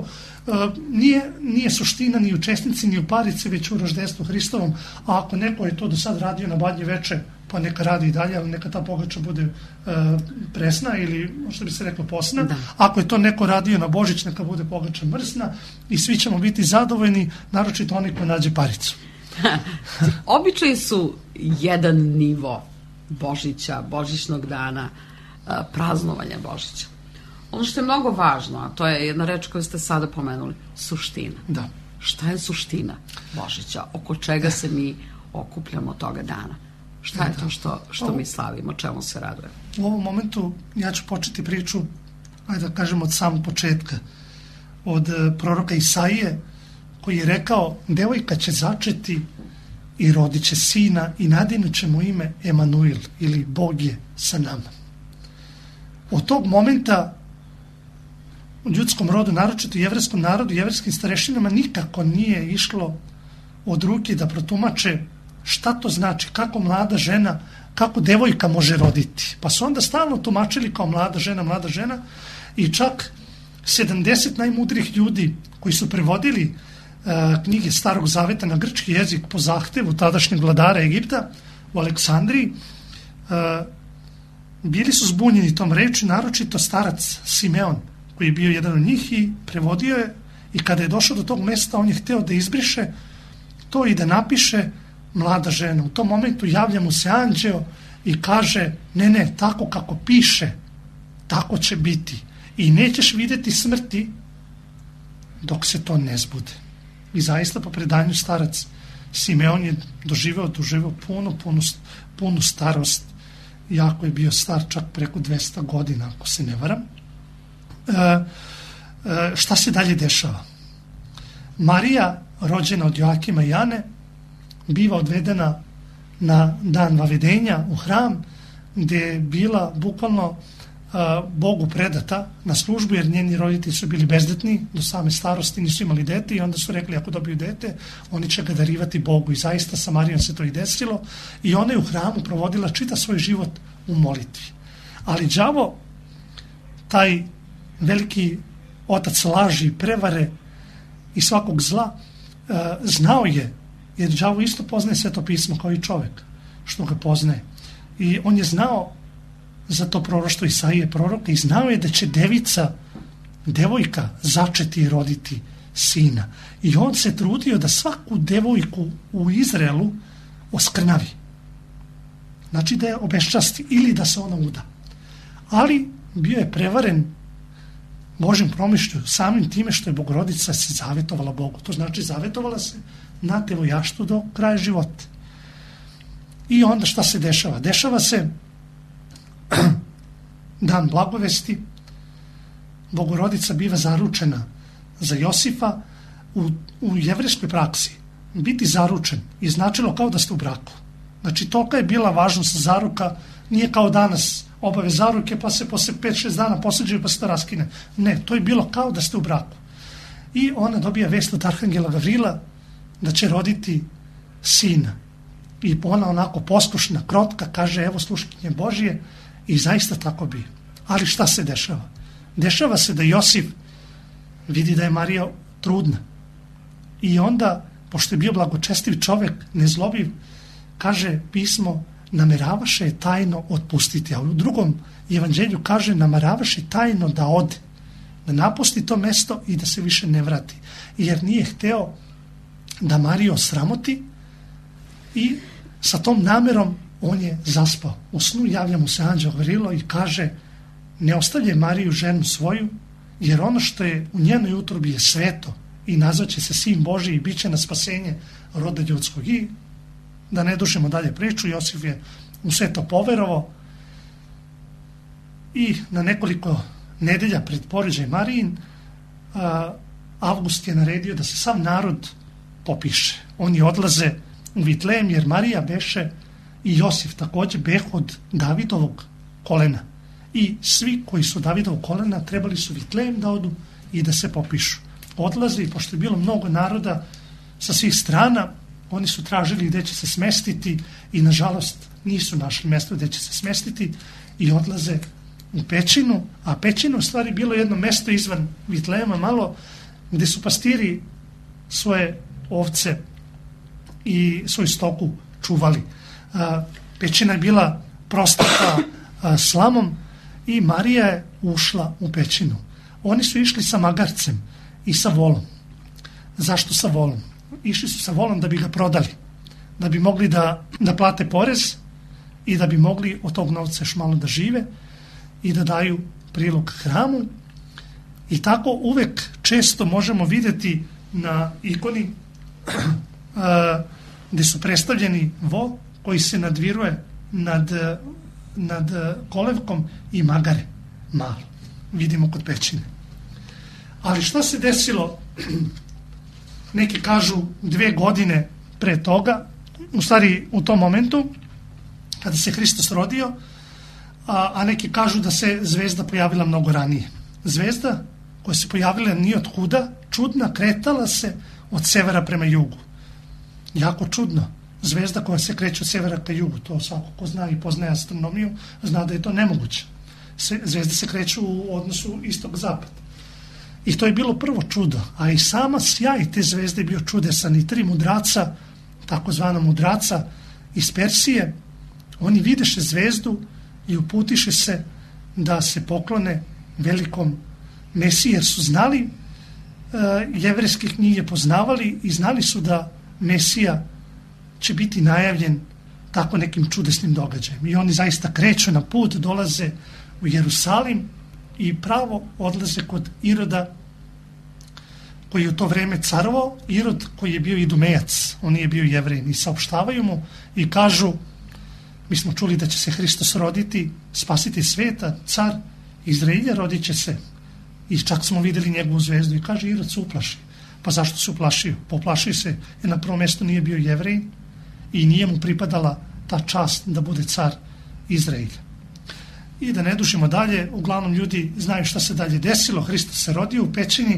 Nije suština ni u česnici, ni u parici, već u roždestvu Hristovom, a ako neko je to do sad radio na Badnje veče, pa neka radi i dalje, ali neka ta pogača bude presna ili, što bi se reklo, posna. Da. Ako je to neko radio na Božić, neka bude pogača mrsna i svi ćemo biti zadovoljni, naročito oni koji nađe paricu. Običaji su jedan nivo Božića, Božićnog dana, praznovanja Božića. Ono što je mnogo važno, a to je jedna reč koju ste sada pomenuli, suština. Da. Šta je suština Božića? Oko čega se mi okupljamo toga dana? Šta je to što mi slavimo, čemu se raduje? U ovom momentu ja ću početi priču, ajde da kažem, od samog početka. Od proroka Isaije, koji je rekao, devojka će začeti i rodit će sina i nadinut će mu ime Emanuil, ili Bog je sa nama. Od tog momenta u ljudskom rodu, naročito jevreskom narodu, jevreskim starešinama nikako nije išlo od ruke da protumače šta to znači, kako mlada žena, kako devojka može roditi. Pa su onda stalno tumačili kao mlada žena i čak 70 najmudrih ljudi koji su prevodili knjige Starog Zaveta na grčki jezik po zahtevu tadašnjeg vladara Egipta u Aleksandriji, bili su zbunjeni tom reči, naročito starac Simeon, koji je bio jedan od njih i prevodio je, i kada je došao do tog mesta, on je hteo da izbriše to i da napiše mlada žena. U tom momentu javlja mu se anđeo i kaže, ne, tako kako piše, tako će biti. I nećeš vidjeti smrti dok se to ne zbude. I zaista po predanju starac Simeon je doživeo punu starost, iako je bio star čak preko 200 godina, ako se ne varam. Šta se dalje dešava? Marija, rođena od Joakima i Ane, biva odvedena na dan vavedenja u hram, gdje je bila bukvalno Bogu predata na službu, jer njeni roditelji su bili bezdetni do same starosti, nisu imali dete i onda su rekli, ako dobiju dete, oni će ga darivati Bogu. I zaista sa Marijom se to i desilo i ona je u hramu provodila čitav svoj život u molitvi. Ali đavo, taj veliki otac laži, prevare i svakog zla, znao je, jer đavo isto poznaje Sveto pismo kao i čovek što ga poznaje, i on je znao za to proroštvo Isaije proroka i znao je da će devojka začeti i roditi sina, i on se trudio da svaku devojku u Izraelu oskrnavi, znači da je obeščasti ili da se ona uda. Ali bio je prevaren Božim promišlju samim time što je Bogorodica se zavetovala Bogu. To znači zavetovala se na devojaštvu do kraja života. I onda šta se dešava? Dešava se dan blagovesti, Bogorodica biva zaručena za Josifa. U jevrejskoj praksi biti zaručen je značilo kao da ste u braku. Znači tolika je bila važnost zaruka, nije kao danas obave zaruke pa se posle 5-6 dana posuđaju pa se to raskine. Ne, to je bilo kao da ste u braku. I ona dobija vest od arhangela Gavrila da će roditi sina. I ona onako poslušna, krotka, kaže, evo sluškinje Božije, i zaista tako bi. Ali šta se dešava? Dešava se da Josif vidi da je Marija trudna. I onda, pošto je bio blagočestiv čovek, nezlobiv, kaže pismo, nameravaše je tajno otpustiti. A u drugom evanđelju kaže, nameravaše tajno da ode, da napusti to mesto i da se više ne vrati. Jer nije hteo da Mariju sramoti i sa tom namerom on je zaspao. U snu javlja mu se anđeo Gavrilo i kaže, ne ostavlje Mariju ženu svoju, jer ono što je u njenoj utrobi je sveto i nazvaće se Sin Božji i bit će na spasenje roda ljudskog. I da ne dužimo dalje priču, Josif je u sve to poverovao i na nekoliko nedelja pred porođaj Marijin Avgust je naredio da se sav narod popiše. Oni odlaze u Vitlejem jer Marija beše i Josif takođe behu od Davidovog kolena. I svi koji su Davidovog kolena trebali su Vitlejem da odu i da se popišu. Odlaze i pošto je bilo mnogo naroda sa svih strana, oni su tražili gde će se smestiti i nažalost nisu našli mesto gde će se smestiti i odlaze u pećinu, a pećina u stvari bilo jedno mesto izvan Vitlejema malo gde su pastiri svoje ovce i svoju stoku čuvali. Pećina je bila prostata slamom i Marija je ušla u pećinu. Oni su išli sa magarcem i sa volom. Zašto sa volom? Išli su sa volom da bi ga prodali, da bi mogli da plate porez i da bi mogli od tog novca još malo da žive i da daju prilog hramu. I tako uvek često možemo vidjeti na ikoni gde su predstavljeni vo koji se nadviruje nad kolevkom i magare malo. Vidimo kod pećine. Ali šta se desilo? Neki kažu 2 godine pre toga, u stvari u tom momentu kada se Hristos rodio, a neki kažu da se zvezda pojavila mnogo ranije. Zvezda koja se pojavila nije od kuda, čudna, kretala se od severa prema jugu. Jako čudno. Zvezda koja se kreće od severa ka jugu, to svako ko zna i poznaje astronomiju, zna da je to nemoguće. Zvezde se kreću u odnosu istog-zapad. I to je bilo prvo čudo, a i sama sjaj te zvezde je bio čudesan. I 3 mudraca, takozvana mudraca iz Persije, oni videše zvezdu i uputiše se da se poklone velikom Mesiji, jer su znali, jevrejske knjige poznavali i znali su da Mesija će biti najavljen tako nekim čudesnim događajem. I oni zaista kreću na put, dolaze u Jerusalim i pravo odlaze kod Iroda koji je u to vreme carovao, Irod koji je bio Idumejac, on nije bio Jevrej, i saopštavaju mu i kažu, mi smo čuli da će se Hristos roditi, spasiti sveta, car Izraelja rodit će se i čak smo videli njegovu zvezdu i kaže Irod se uplaši. Pa zašto se uplašio? Poplašio se jer na prvom mjestu nije bio Jevrej i nije mu pripadala ta čast da bude car Izraelja. I da ne dužimo dalje, uglavnom ljudi znaju šta se dalje desilo, Hristos se rodio u pećini.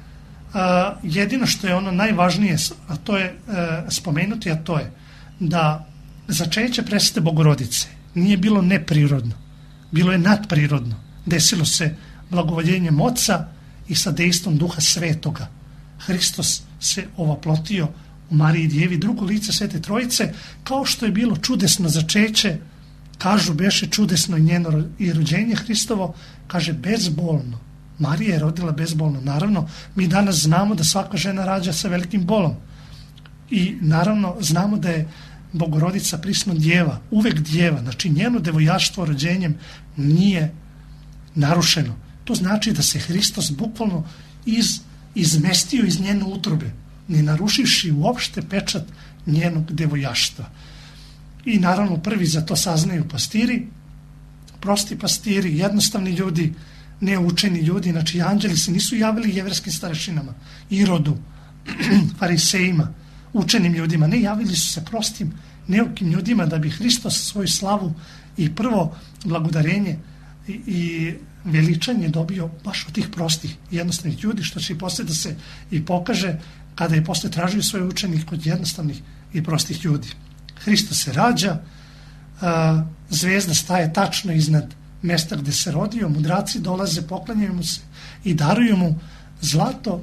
Jedino što je ono najvažnije, a to je spomenuti, a to je da začeće presvete Bogorodice nije bilo neprirodno, bilo je nadprirodno. Desilo se blagovoljenjem Oca i sa dejstvom Duha Svetoga. Hristos se ovaplotio u Mariji Djevi, drugo lice Svete Trojice, kao što je bilo čudesno začeće, kažu beše čudesno i njeno i rođenje Hristovo, kaže bezbolno. Marija je rodila bezbolno. Naravno, mi danas znamo da svaka žena rađa sa velikim bolom. I naravno znamo da je Bogorodica prisno djeva, uvek djeva, znači njeno devojaštvo rođenjem nije narušeno. To znači da se Hristos bukvalno izmestio iz njene utrobe, ne narušivši uopšte pečat njenog devojaštva. I naravno prvi za to saznaju pastiri, prosti pastiri, jednostavni ljudi, neučeni ljudi, znači anđeli se nisu javili jevreskim starešinama, Irodu, farisejima, učenim ljudima, ne, javili su se prostim, neukim ljudima da bi Hristos svoju slavu i prvo blagodarenje i veličanje dobio baš od tih prostih jednostavnih ljudi, što će i posle da se i pokaže kada je posle tražio svoje učenih kod jednostavnih i prostih ljudi. Hristos se rađa, zvezda staje tačno iznad mesta gde se rodio, mudraci dolaze, poklanjaju mu se i daruju mu zlato,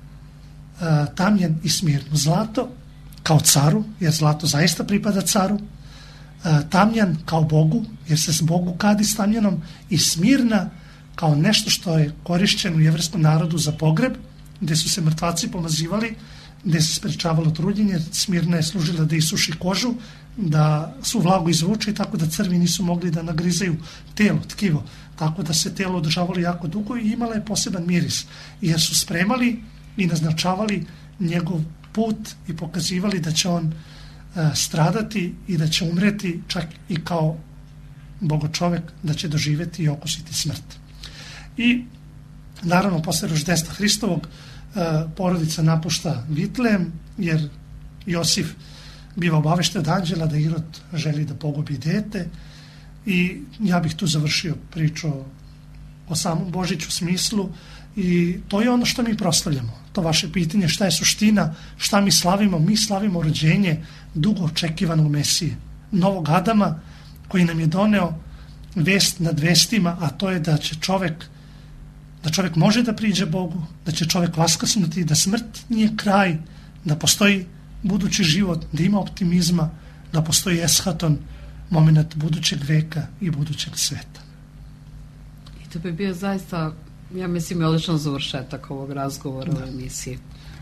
tamjan i smirnu. Zlato kao caru, jer zlato zaista pripada caru, tamjan kao Bogu, jer se s Bogu kadi s tamjanom, i smirna kao nešto što je korišćeno u jevrskom narodu za pogreb, gde su se mrtvaci pomazivali, gde se sprečavalo trudjenje. Smirna je služila da isuši kožu, da su vlagu izvuče i tako da crvi nisu mogli da nagrizaju telo, tkivo, tako da se telo održavalo jako dugo i imala je poseban miris, jer su spremali i naznačavali njegov put i pokazivali da će on stradati i da će umreti čak i kao bogočovek, da će doživeti i okusiti smrt. I naravno posle rođenstva Hristovog porodica napušta Vitlejem, jer Josif biva obavešten od anđela da Irod želi da pogubi dete, i ja bih tu završio priču o samom Božiću smislu, i to je ono što mi proslavljamo. To vaše pitanje, šta je suština, šta mi slavimo? Mi slavimo rođenje dugo očekivanog Mesije, novog Adama, koji nam je doneo vest nad vestima, a to je da će čovek može da priđe Bogu, da će čovek vaskrsnuti, da smrt nije kraj, da postoji budući život, da ima optimizma, da postoji eshaton, moment budućeg veka i budućeg sveta. I to bi bio zaista, ja mislim, odličan završetak ovog razgovora u emisiji.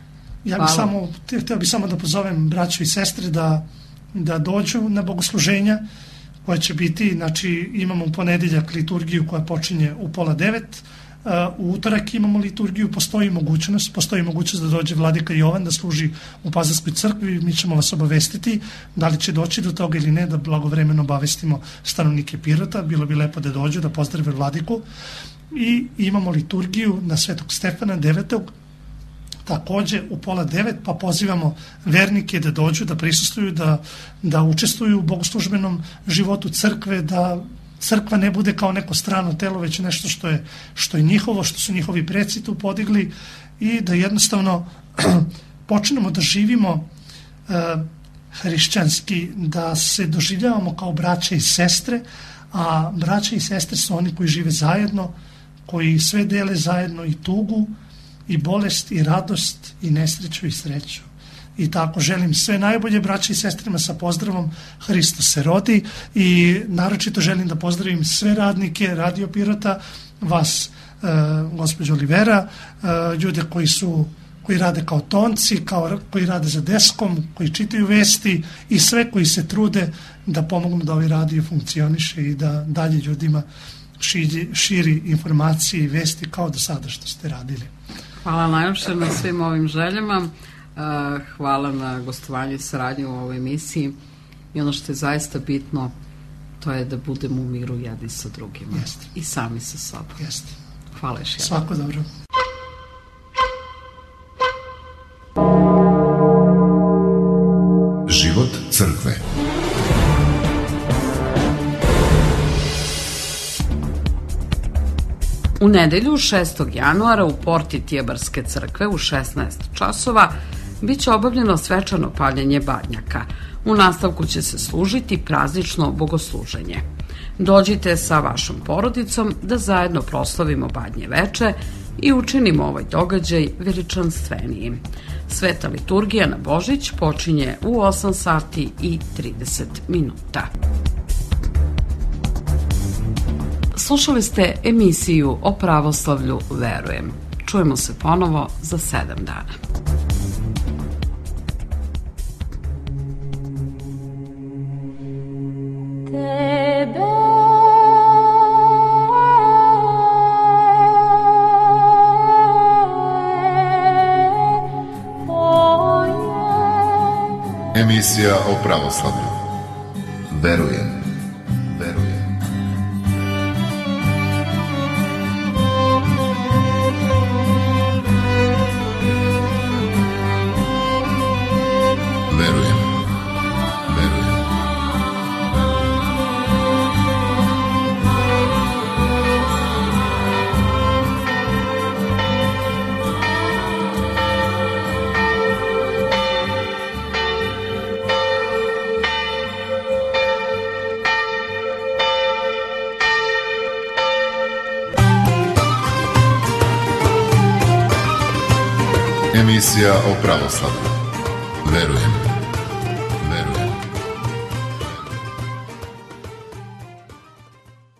Htio bih samo da pozovem braću i sestre da dođu na bogosluženja koja će biti, znači imamo u ponedeljak liturgiju koja počinje u 8:30, u utorak imamo liturgiju, postoji mogućnost da dođe vladika Jovan da služi u Pazarskoj crkvi. Mi ćemo vas obavestiti da li će doći do toga ili ne, da blagovremeno obavestimo stanovnike Pirota. Bilo bi lepo da dođu, da pozdrave vladiku. I imamo liturgiju na Svetog Stefana 9. takođe u 8:30, pa pozivamo vernike da dođu, da prisustvuju, da učestvuju u bogoslužbenom životu crkve, da crkva ne bude kao neko strano telo, već nešto što je njihovo, što su njihovi preci tu podigli, i da jednostavno počnemo da živimo hrišćanski, da se doživljavamo kao braća i sestre, a braća i sestre su oni koji žive zajedno, koji sve dele zajedno, i tugu, i bolest, i radost, i nesreću, i sreću. I tako želim sve najbolje braći i sestrima sa pozdravom Hristos se rodi, i naročito želim da pozdravim sve radnike Radio Pirota, vas, gospođo Olivera, ljude koji rade kao tonci, koji rade za deskom, koji čitaju vesti, i sve koji se trude da pomognu da ovaj radio funkcioniše i da dalje ljudima širi informacije i vesti kao do sada što ste radili. Hvala najljepše na svim ovim željama. Hvala na gostovanju i saradnju u ovoj emisiji, i ono što je zaista bitno, to je da budemo u miru jedni sa drugima. Jeste. I sami sa sobom. Jeste. Hvala još jednom. Svako dobro. Život crkve. U nedelju 6. januara u porti Tijebarske crkve u 16 časova biće obavljeno svečano paljenje badnjaka. U nastavku će se služiti praznično bogosluženje. Dođite sa vašom porodicom da zajedno proslavimo Badnje veče i učinimo ovaj događaj veličanstvenijim. Sveta liturgija na Božić počinje u 8:30. Slušali ste emisiju o pravoslavlju Verujem. Čujemo se ponovo za 7 dana. Emisija o pravoslavlju. Verujem. Emisija o pravoslavlju. Verujem.